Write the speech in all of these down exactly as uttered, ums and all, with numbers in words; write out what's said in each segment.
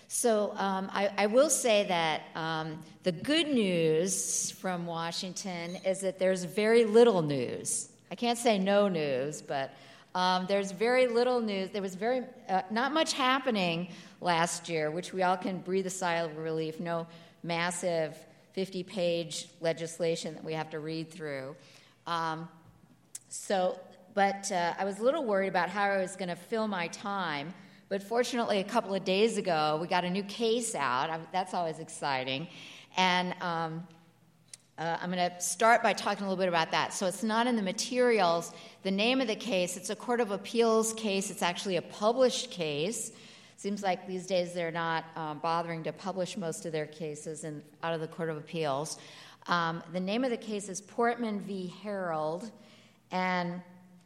So um, I, I will say that um, the good news from Washington is that there's very little news. I can't say no news, but um, there's very little news. There was very uh, not much happening last year, which we all can breathe a sigh of relief. No massive fifty-page legislation that we have to read through. Um, so, but uh, I was a little worried about how I was going to fill my time. But fortunately, a couple of days ago, we got a new case out. I, that's always exciting. And um, uh, I'm going to start by talking a little bit about that. So it's not in the materials. The name of the case, it's a Court of Appeals case. It's actually a published case. Seems like these days they're not um, bothering to publish most of their cases in, out of the Court of Appeals. Um, the name of the case is Portman v. Harold. And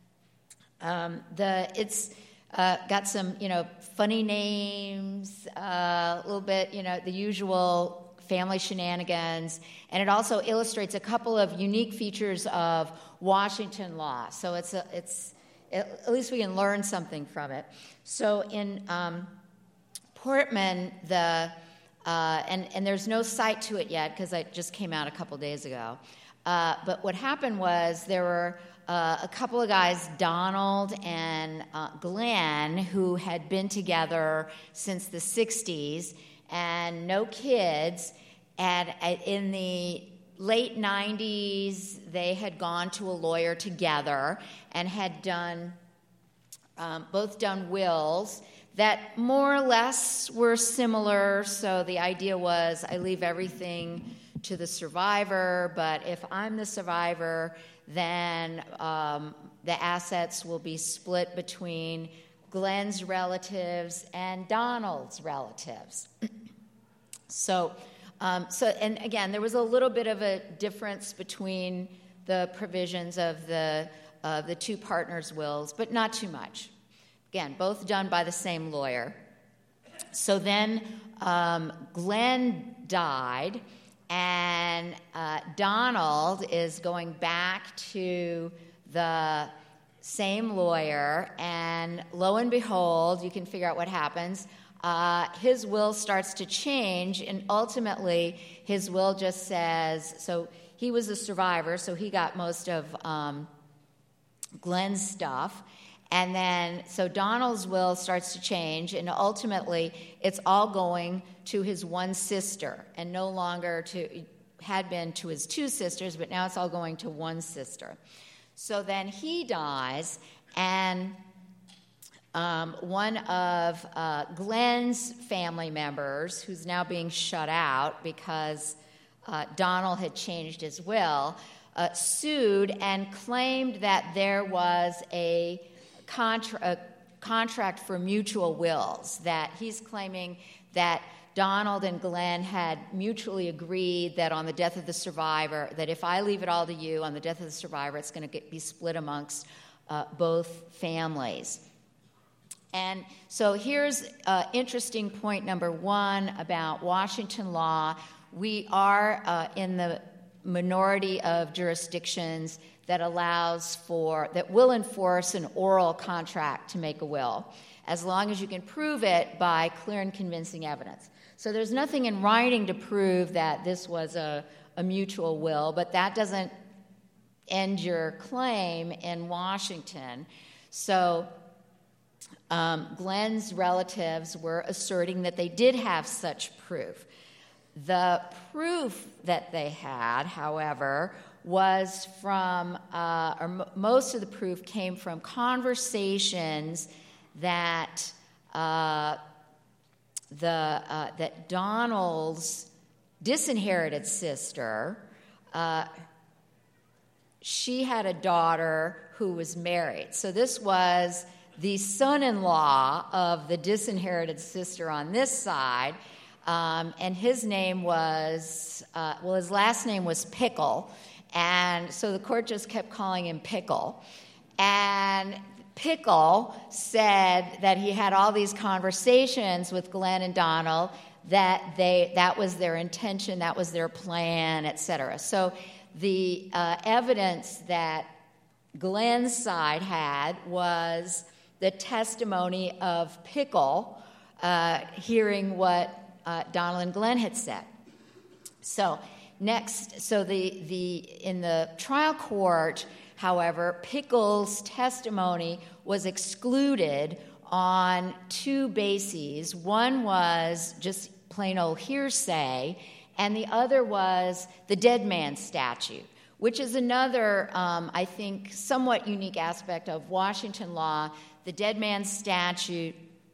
um, the it's... Uh, got some, you know, funny names, uh, a little bit, you know, the usual family shenanigans, and it also illustrates a couple of unique features of Washington law. So it's a, it's at least we can learn something from it. So in um, Portman, the uh, and and there's no cite to it yet because it just came out a couple days ago. Uh, but what happened was there were Uh, a couple of guys, Donald and uh, Glenn, who had been together since the sixties and no kids. And in the late nineties, they had gone to a lawyer together and had done, um, both done wills that more or less were similar. So the idea was I leave everything to the survivor, but if I'm the survivor, then um, the assets will be split between Glenn's relatives and Donald's relatives. so, um, so, and again, there was a little bit of a difference between the provisions of the uh, the two partners' wills, but not too much. Again, both done by the same lawyer. So then um, Glenn died. And uh, Donald is going back to the same lawyer, and lo and behold, you can figure out what happens. Uh, his will starts to change, and ultimately, his will just says, so he was a survivor, so he got most of um, Glenn's stuff. And then, so Donald's will starts to change, and ultimately, it's all going to his one sister, and no longer to, had been to his two sisters, but now it's all going to one sister. So then he dies, and um, one of uh, Glenn's family members, who's now being shut out because uh, Donald had changed his will, uh, sued and claimed that there was a Contra- a contract for mutual wills, that he's claiming that Donald and Glenn had mutually agreed that on the death of the survivor, that if I leave it all to you, on the death of the survivor, it's going to be split amongst uh, both families. And so here's uh, interesting point number one about Washington law. We are uh, in the minority of jurisdictions that allows for, that will enforce an oral contract to make a will, as long as you can prove it by clear and convincing evidence. So there's nothing in writing to prove that this was a, a mutual will, but that doesn't end your claim in Washington. So um, Glenn's relatives were asserting that they did have such proof. The proof that they had, however, was from, uh, or m- most of the proof came from conversations that uh, the uh, that Donald's disinherited sister, uh, she had a daughter who was married. So this was the son-in-law of the disinherited sister on this side, um, and his name was, uh, well, his last name was Pickle. And so the court just kept calling him Pickle. And Pickle said that he had all these conversations with Glenn and Donald, that they that was their intention, that was their plan, et cetera. So the uh, evidence that Glenn's side had was the testimony of Pickle, uh, hearing what uh, Donald and Glenn had said. So next, so the the in the trial court, however, Pickles' testimony was excluded on two bases. One was just plain old hearsay, and the other was the dead man statute, which is another, um, I think, somewhat unique aspect of Washington law. The dead man statute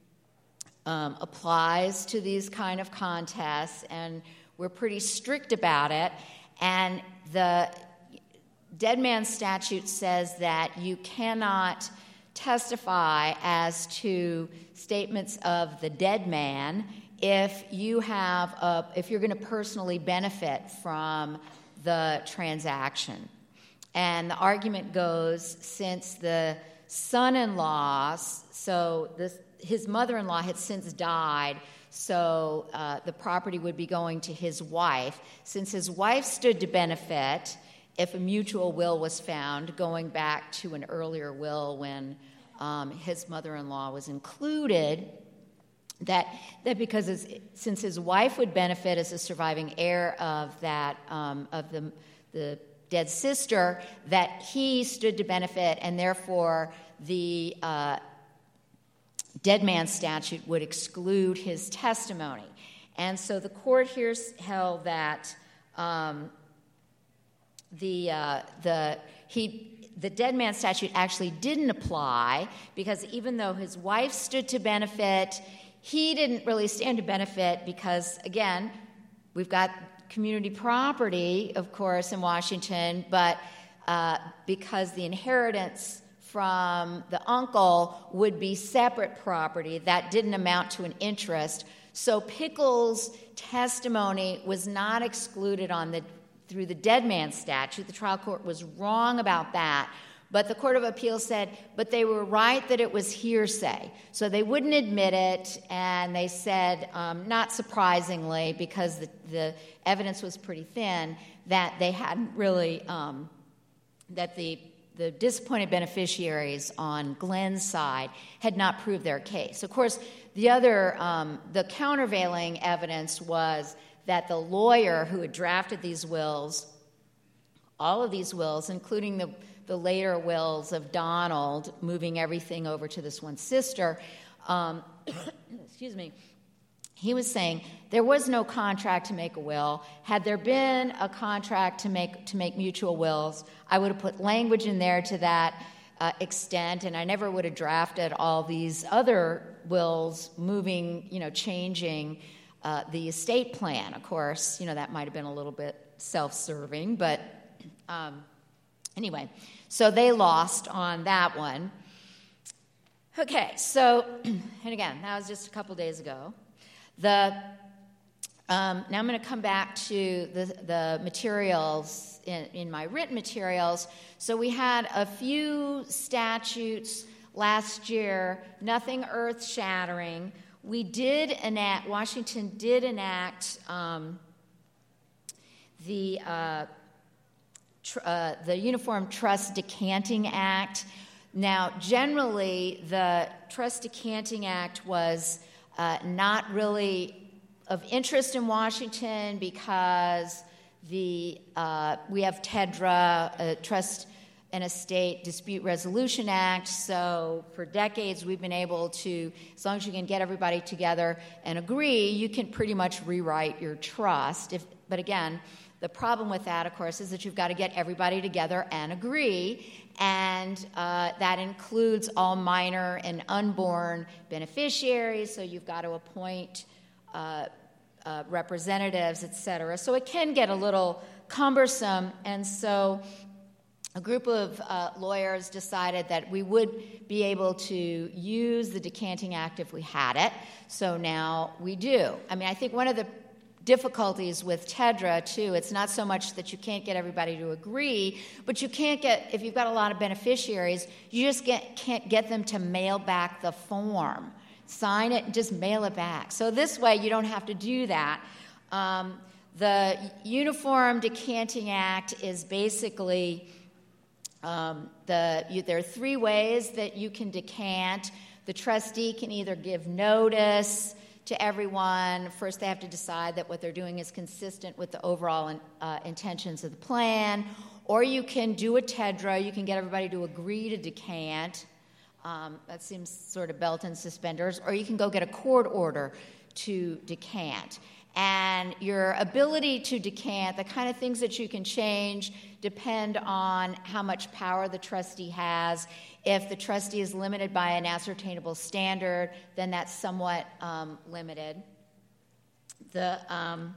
um, applies to these kind of contests, and we're pretty strict about it. And the dead man statute says that you cannot testify as to statements of the dead man if you have a, if you're going to personally benefit from the transaction. And the argument goes, since the son-in-law, so this, his mother-in-law had since died, so uh, the property would be going to his wife. Since his wife stood to benefit if a mutual will was found, going back to an earlier will when um, his mother-in-law was included, that that because his, since his wife would benefit as a surviving heir of that um, of the the dead sister, that he stood to benefit, and therefore the uh, dead man statute would exclude his testimony. And so the court here held that um, the uh, the he. The dead man statute actually didn't apply, because even though his wife stood to benefit, he didn't really stand to benefit because, again, we've got community property, of course, in Washington, but uh, because the inheritance from the uncle would be separate property, that didn't amount to an interest. So Pickles' testimony was not excluded on the through the dead man statute. The trial court was wrong about that. But the Court of Appeals said, but they were right that it was hearsay. So they wouldn't admit it, and they said, um, not surprisingly, because the, the evidence was pretty thin, that they hadn't really, um, that the the disappointed beneficiaries on Glenn's side had not proved their case. Of course, the other, um, the countervailing evidence was that the lawyer who had drafted these wills, all of these wills, including the, the later wills of Donald, moving everything over to this one sister, um, excuse me, he was saying there was no contract to make a will. Had there been a contract to make to make mutual wills, I would have put language in there to that uh, extent, and I never would have drafted all these other wills moving, you know, changing Uh, the estate plan. Of course, you know, that might have been a little bit self-serving, but um, anyway, so they lost on that one. Okay, so, and again, that was just a couple days ago. The um, now I'm going to come back to the, the materials in, in my written materials. So we had a few statutes last year, nothing earth-shattering. We did enact, Washington did enact um, the uh, tr- uh, the Uniform Trust Decanting Act. Now, generally, the Trust Decanting Act was uh, not really of interest in Washington because the uh, we have TEDRA, uh, Trust and Estate Dispute Resolution Act. So for decades, we've been able to, as long as you can get everybody together and agree, you can pretty much rewrite your trust. If, but again, the problem with that, of course, is that you've got to get everybody together and agree, and uh, that includes all minor and unborn beneficiaries, so you've got to appoint uh, uh, representatives, et cetera. So it can get a little cumbersome, and so a group of uh, lawyers decided that we would be able to use the Decanting Act if we had it. So now we do. I mean, I think one of the difficulties with TEDRA, too, it's not so much that you can't get everybody to agree, but you can't get, if you've got a lot of beneficiaries, you just get, can't get them to mail back the form. Sign it and just mail it back. So this way you don't have to do that. Um, the Uniform Decanting Act is basically... Um, the, you, there are three ways that you can decant. The trustee can either give notice, to everyone. First, they have to decide that what they're doing is consistent with the overall uh, intentions of the plan. Or you can do a TEDRA. You can get everybody to agree to decant. Um, that seems sort of belt and suspenders. Or you can go get a court order to decant. And your ability to decant, the kind of things that you can change, depend on how much power the trustee has. If the trustee is limited by an ascertainable standard, then that's somewhat um, limited. The um,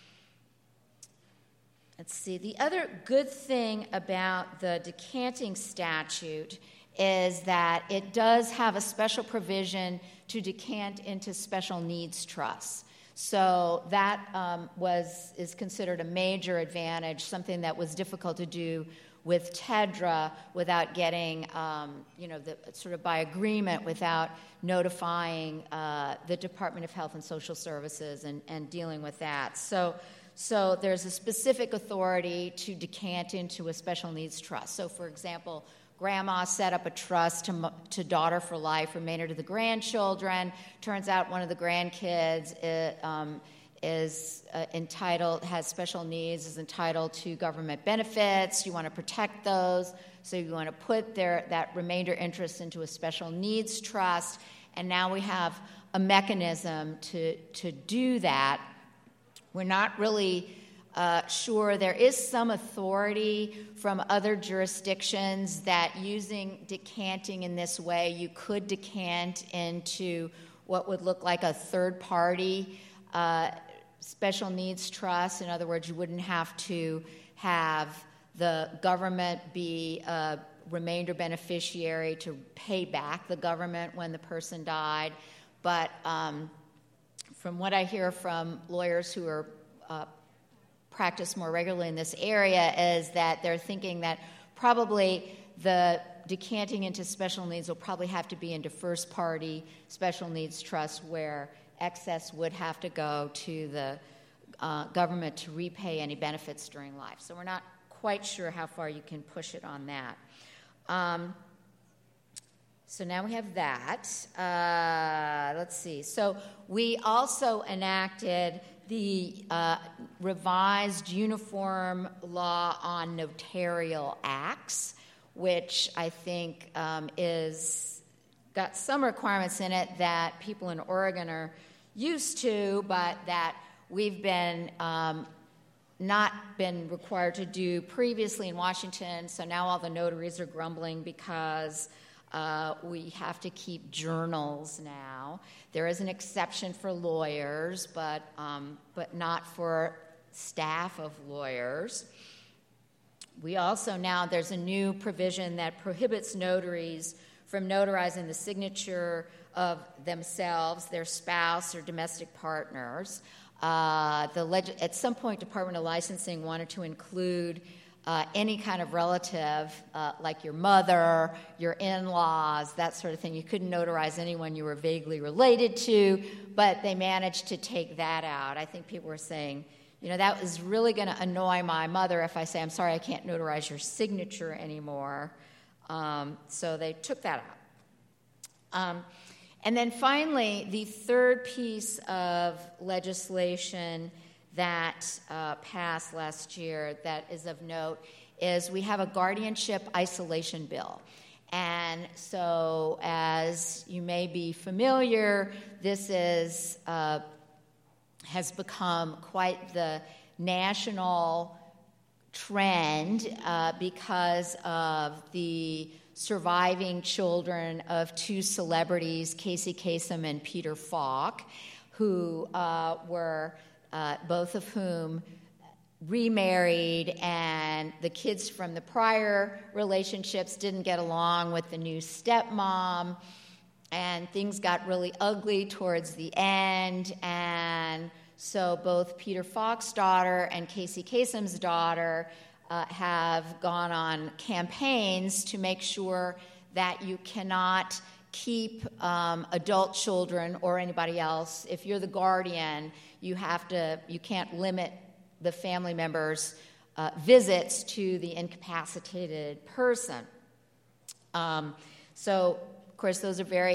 let's see. The other good thing about the decanting statute is that it does have a special provision to decant into special needs trusts. So that um, was is considered a major advantage, something that was difficult to do with TEDRA without getting, um, you know, the, sort of by agreement, without notifying uh, the Department of Health and Social Services and, and dealing with that. So, so there's a specific authority to decant into a special needs trust. So, for example, grandma set up a trust to, to Daughter for Life, remainder to the grandchildren. Turns out one of the grandkids uh, um, is uh, entitled, has special needs, is entitled to government benefits. You want to protect those, so you want to put their that remainder interest into a special needs trust. And now we have a mechanism to to do that. We're not really Uh, sure, there is some authority from other jurisdictions that using decanting in this way, you could decant into what would look like a third-party uh, special needs trust. In other words, you wouldn't have to have the government be a remainder beneficiary to pay back the government when the person died. But um, from what I hear from lawyers who are uh, practice more regularly in this area, is that they're thinking that probably the decanting into special needs will probably have to be into first-party special needs trust, where excess would have to go to the uh, government to repay any benefits during life. So we're not quite sure how far you can push it on that. Um, so now we have that. Uh, let's see. So we also enacted the uh, revised Uniform Law on Notarial Acts, which I think um, is got some requirements in it that people in Oregon are used to, but that we've been um, not been required to do previously in Washington. So now all the notaries are grumbling because Uh, we have to keep journals now. There is an exception for lawyers, but um, but not for staff of lawyers. We also now, there's a new provision that prohibits notaries from notarizing the signature of themselves, their spouse, or domestic partners. Uh, the leg- at some point, Department of Licensing wanted to include Uh, any kind of relative, uh, like your mother, your in-laws, that sort of thing. You couldn't notarize anyone you were vaguely related to, but they managed to take that out. I think people were saying, you know, that was really going to annoy my mother if I say, I'm sorry, I can't notarize your signature anymore. Um, so they took that out. Um, and then finally, the third piece of legislation that uh, passed last year that is of note is we have a guardianship isolation bill. And so, as you may be familiar, this is uh, has become quite the national trend uh, because of the surviving children of two celebrities, Casey Kasem and Peter Falk, who uh, were Uh, both of whom remarried, and the kids from the prior relationships didn't get along with the new stepmom, and things got really ugly towards the end. And so both Peter Falk's daughter and Casey Kasem's daughter uh, have gone on campaigns to make sure that you cannot keep um, adult children or anybody else. If you're the guardian, you have to, you can't limit the family members' uh, visits to the incapacitated person. Um, so, of course, those are very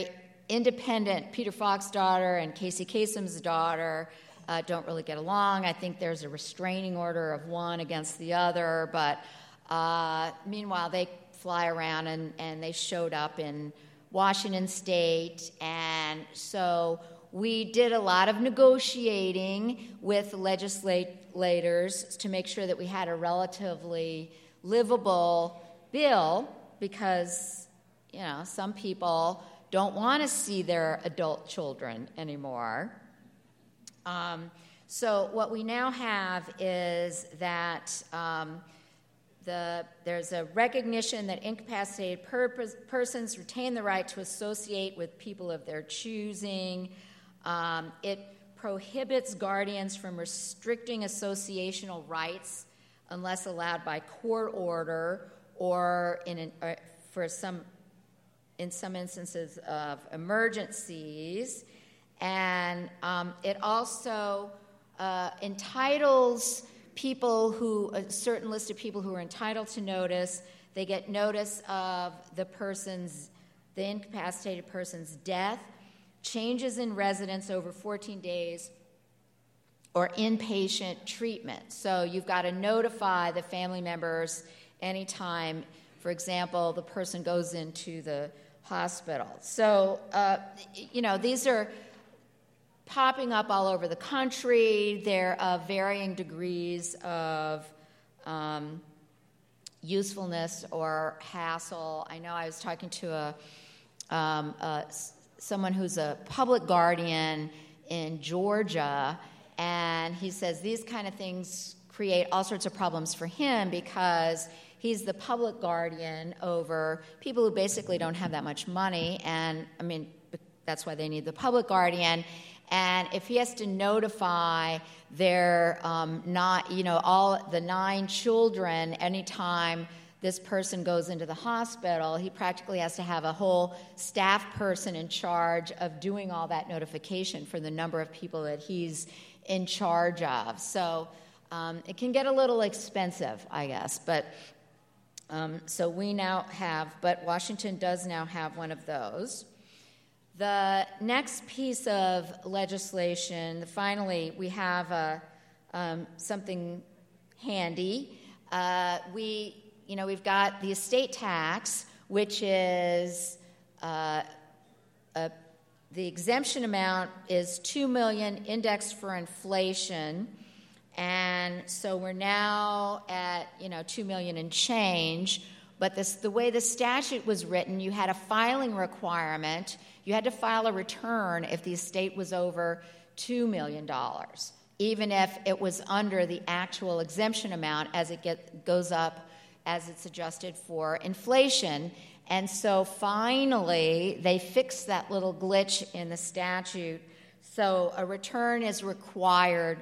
independent, Peter Falk's daughter and Casey Kasem's daughter uh, don't really get along. I think there's a restraining order of one against the other, but uh, meanwhile they fly around and, and they showed up in Washington State, and so we did a lot of negotiating with legislators to make sure that we had a relatively livable bill, because, you know, some people don't want to see their adult children anymore. Um, so what we now have is that um, the, there's a recognition that incapacitated purpose, persons retain the right to associate with people of their choosing. Um, it prohibits guardians from restricting associational rights unless allowed by court order or in an, or for some in some instances of emergencies. And um, it also uh, entitles people who, a certain list of people who are entitled to notice. They get notice of the person's, the incapacitated person's death, changes in residence over fourteen days, or inpatient treatment. So you've got to notify the family members anytime, for example, the person goes into the hospital. So, uh, you know, these are popping up all over the country. They're of varying degrees of um, usefulness or hassle. I know I was talking to a, um, a someone who's a public guardian in Georgia, and he says these kind of things create all sorts of problems for him because he's the public guardian over people who basically don't have that much money, and, I mean, that's why they need the public guardian. And if he has to notify their um, not, you know, all the nine children anytime this person goes into the hospital, he practically has to have a whole staff person in charge of doing all that notification for the number of people that he's in charge of. So um, it can get a little expensive, I guess. But um, so we now have, but Washington does now have one of those. The next piece of legislation, finally, we have a, um, something handy. Uh, we, you know, we've got the estate tax, which is uh, a, the exemption amount is two million dollars indexed for inflation, and so we're now at, you know, two million dollars and change. But this, the way the statute was written, you had a filing requirement. You had to file a return if the estate was over two million dollars, even if it was under the actual exemption amount as it get, goes up, as it's adjusted for inflation. And so finally, they fixed that little glitch in the statute. So a return is required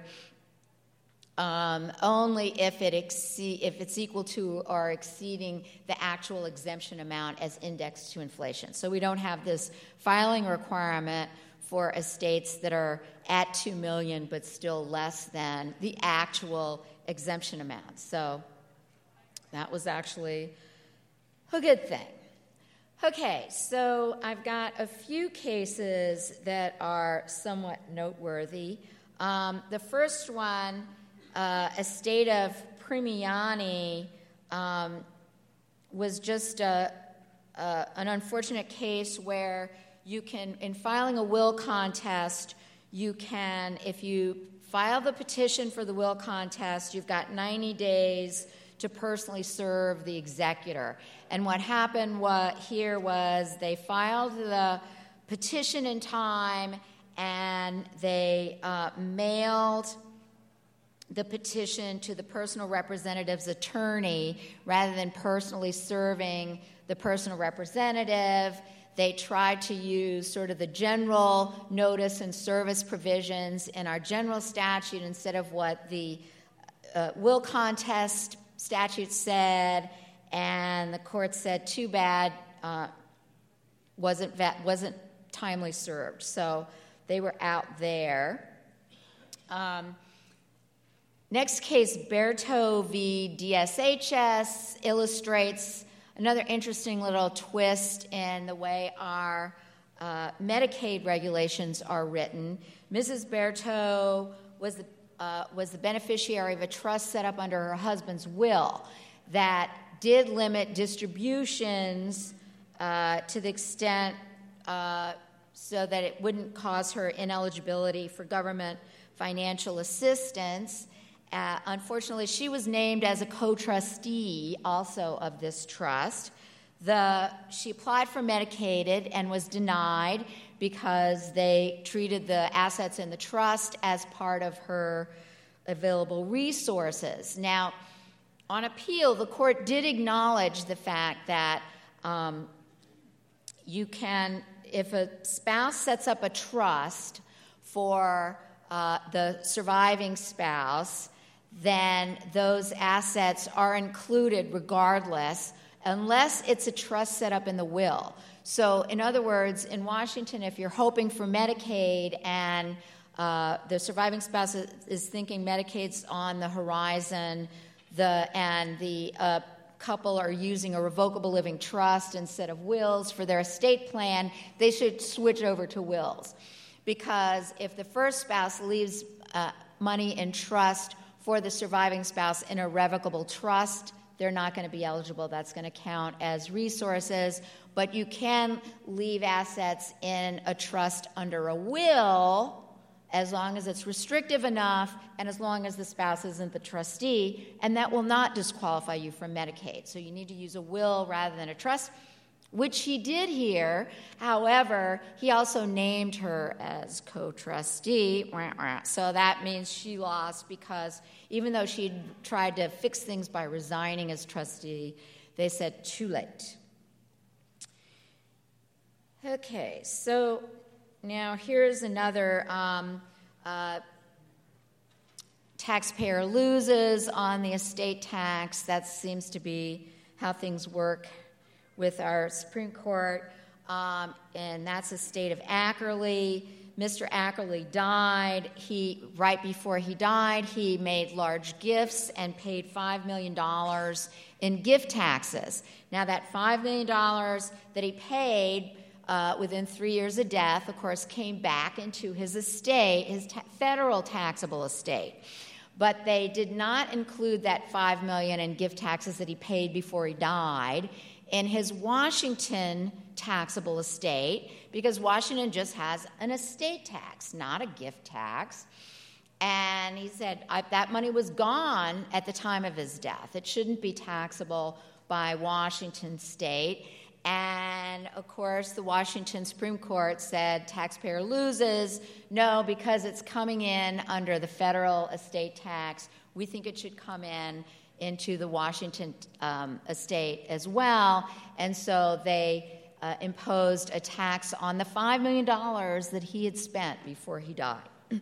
Um, only if it exceed, if it's equal to or exceeding the actual exemption amount as indexed to inflation. So we don't have this filing requirement for estates that are at two million dollars but still less than the actual exemption amount. So that was actually a good thing. Okay, so I've got a few cases that are somewhat noteworthy. Um, the first one, Uh, estate of Primiani, um, was just a, a, an unfortunate case where you can, in filing a will contest, you can, if you file the petition for the will contest, you've got ninety days to personally serve the executor. And what happened what here was they filed the petition in time, and they uh, mailed the petition to the personal representative's attorney rather than personally serving the personal representative. They tried to use sort of the general notice and service provisions in our general statute instead of what the uh, will contest statute said, and the court said, too bad, uh, wasn't va- wasn't timely served. So they were out there. Um, Next case, Berto v. D S H S, illustrates another interesting little twist in the way our uh, Medicaid regulations are written. Missus Berto was the, uh, was the beneficiary of a trust set up under her husband's will that did limit distributions uh, to the extent uh, so that it wouldn't cause her ineligibility for government financial assistance. Uh, unfortunately, she was named as a co-trustee also of this trust. The, she applied for Medicaid and was denied because they treated the assets in the trust as part of her available resources. Now, on appeal, the court did acknowledge the fact that um, you can, if a spouse sets up a trust for uh, the surviving spouse, then those assets are included regardless, unless it's a trust set up in the will. So, in other words, in Washington, if you're hoping for Medicaid and uh, the surviving spouse is, is thinking Medicaid's on the horizon, the and the uh, couple are using a revocable living trust instead of wills for their estate plan, they should switch over to wills. Because if the first spouse leaves uh, money in trust for the surviving spouse in a revocable trust, they're not going to be eligible. That's going to count as resources. But you can leave assets in a trust under a will as long as it's restrictive enough and as long as the spouse isn't the trustee, and that will not disqualify you from Medicaid. So you need to use a will rather than a trust, which he did here. However, he also named her as co-trustee, so that means she lost because even though she tried to fix things by resigning as trustee, they said too late. Okay, so now here's another um, uh, taxpayer loses on the estate tax. That seems to be how things work with our Supreme Court, um, and that's the state of Ackerley. Mister Ackerley died. He, right before he died, he made large gifts and paid five million dollars in gift taxes. Now, that five million dollars that he paid uh, within three years of death, of course, came back into his estate, his ta- federal taxable estate. But they did not include that five million dollars in gift taxes that he paid before he died in his Washington taxable estate, because Washington just has an estate tax, not a gift tax. And he said I, that money was gone at the time of his death. It shouldn't be taxable by Washington state. And, of course, the Washington Supreme Court said taxpayer loses. No, because it's coming in under the federal estate tax, we think it should come in into the Washington um, estate as well. And so they uh, imposed a tax on the five million dollars that he had spent before he died. All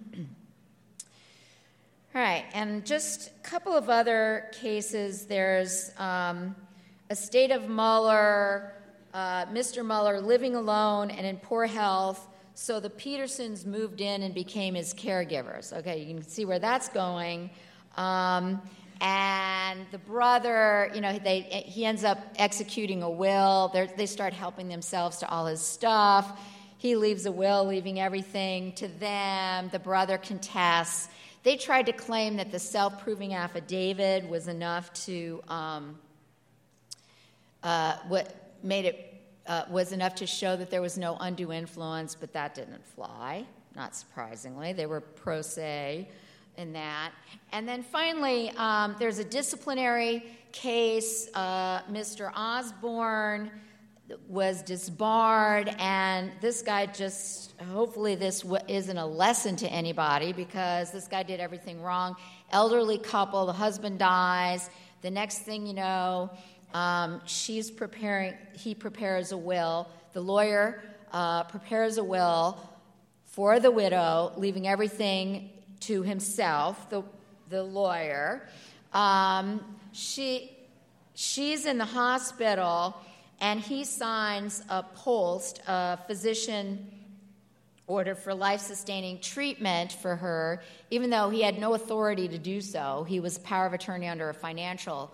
right, and just a couple of other cases. There's um, estate of Mueller, uh, Mister Mueller living alone and in poor health, so the Petersons moved in and became his caregivers. Okay, you can see where that's going. Um, And the brother, you know, they, he ends up executing a will. They're, they start helping themselves to all his stuff. He leaves a will, leaving everything to them. The brother contests. They tried to claim that the self-proving affidavit was enough to, um, uh, what made it, uh, was enough to show that there was no undue influence, but that didn't fly, not surprisingly. They were pro se in that. And then finally, um, there's a disciplinary case. Uh, Mister Osborne was disbarred, and this guy just, hopefully this w- isn't a lesson to anybody, because this guy did everything wrong. Elderly couple, the husband dies. The next thing you know, um, she's preparing, he prepares a will. The lawyer uh, prepares a will for the widow, leaving everything to himself, the the lawyer. Um, she she's in the hospital, and he signs a post, a physician order for life-sustaining treatment for her, even though he had no authority to do so. He was power of attorney under a financial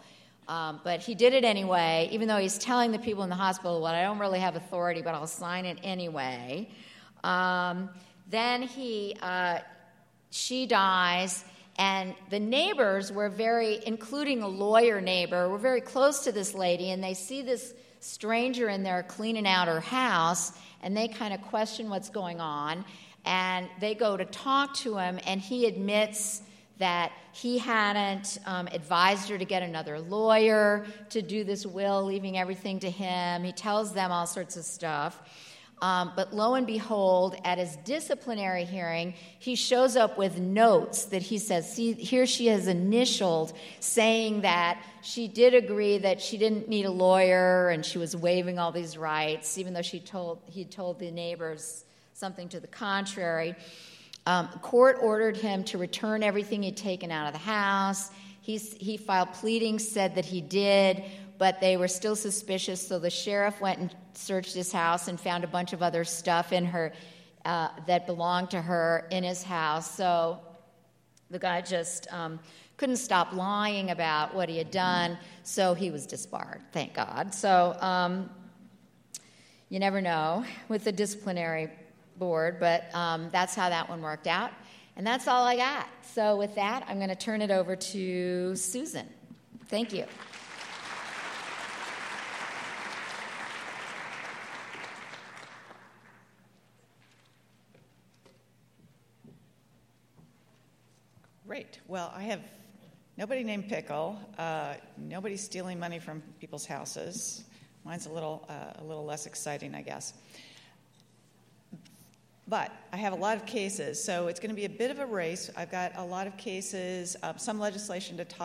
Um, but he did it anyway, even though he's telling the people in the hospital, well, I don't really have authority, but I'll sign it anyway. Um, then he, uh, she dies, and the neighbors were very, including a lawyer neighbor, were very close to this lady, and they see this stranger in there cleaning out her house, and they kind of question what's going on, and they go to talk to him, and he admits that he hadn't um, advised her to get another lawyer to do this will, leaving everything to him. He tells them all sorts of stuff. Um, but lo and behold, at his disciplinary hearing, he shows up with notes that he says, see, here she has initialed, saying that she did agree that she didn't need a lawyer and she was waiving all these rights, even though she told he told the neighbors something to the contrary. Um, court ordered him to return everything he'd taken out of the house. He's, he filed pleadings, said that he did, but they were still suspicious, so the sheriff went and searched his house and found a bunch of other stuff in her uh, that belonged to her in his house. So the guy just um, couldn't stop lying about what he had done, so he was disbarred, thank God. So um, you never know with the disciplinary board, but um, that's how that one worked out. And that's all I got. So with that, I'm going to turn it over to Susan. Thank you. Great. Well, I have nobody named Pickle. Uh, nobody's stealing money from people's houses. Mine's a little, uh, a little less exciting, I guess. But I have a lot of cases, so it's going to be a bit of a race. I've got a lot of cases, uh, some legislation to talk